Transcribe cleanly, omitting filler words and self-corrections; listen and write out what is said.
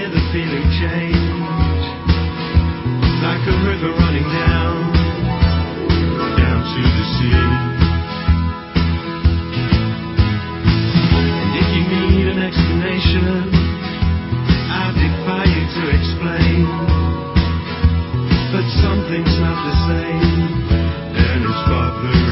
hear the feeling change, like a river running down to the sea. And if you need an explanation, I defy you to explain. But something's not the same, and it's bothering